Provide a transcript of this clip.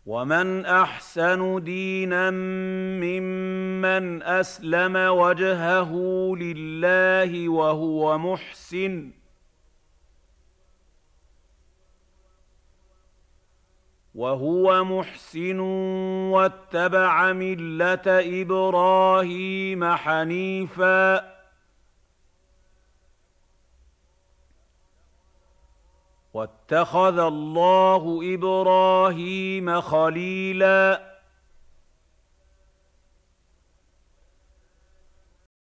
ومن احسن دينا ممن اسلم وجهه لله وهو محسن واتبع مله ابراهيم حنيفا واتخذ الله ابراهيم خليلا